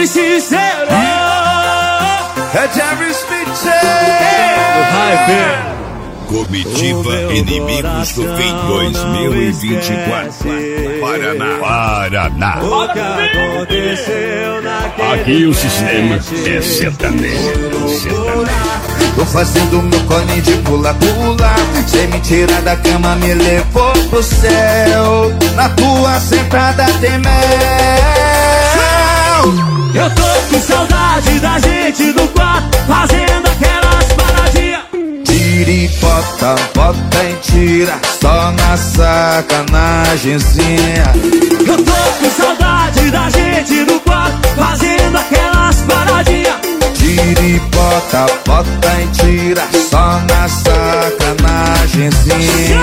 sincero. É Jerry Smith. Comitiva Inimigos do Fim 2024. Paraná. Aqui o sistema é sertanejo. Tô fazendo meu colinho de pula-pula. Sem me tirar da cama, me levou pro céu. Na tua sentada tem mel. Eu tô com saudade da gente no quarto, fazendo aquelas paradinhas. Tira e bota, bota e tira, só na sacanagemzinha. Eu tô com saudade da gente no quarto, fazendo aquelas paradinhas. Tira e bota, bota e tira, só na sacanagemzinha.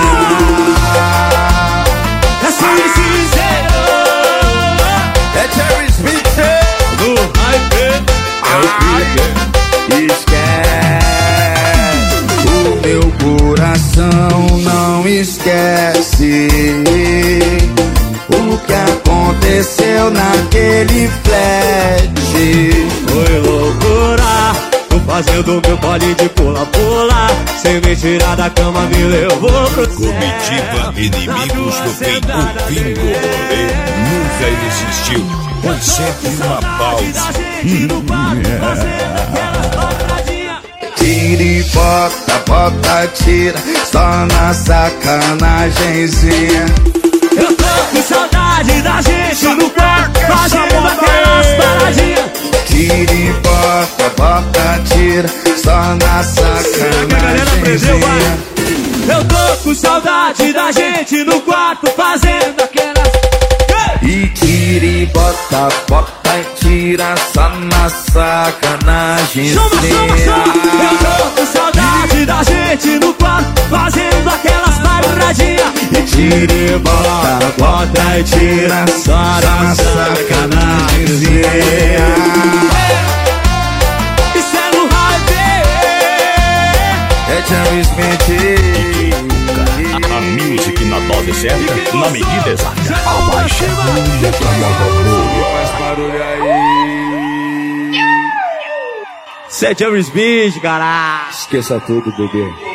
É sincero. É Jerry Smith. Do hype. É o Pique. Esquece. O meu coração não esquece o que aconteceu naquele flash. Foi loucura. Tô fazendo meu colinho de pula-pula. Sem me tirar da cama, me levou pro céu. Comitiva Inimigos do Fim. O fim do rolê nunca existiu. Foi sempre uma pausa. Tira e bota, bota, tira, só na sacanagemzinha. Eu tô com saudade da gente no quarto, fazendo aquelas paradinhas. Tira e bota, bota, tira, só na sacanagemzinha. Eu tô com saudade da gente no quarto, fazendo aquelas. E tira e bota, bota e tira, só na sacanagemzinha. Eu tô com saudade da gente no quarto, fazendo aquelas paradinhas. E tira e bota, bota e tira, só na sacanagemzinha. Isso é no hype. É Jerry Smith. A music na dose certa, na medida exata. Abaixa Faz barulho aí. Isso é Jerry Smith, cara. Esqueça tudo, bebê.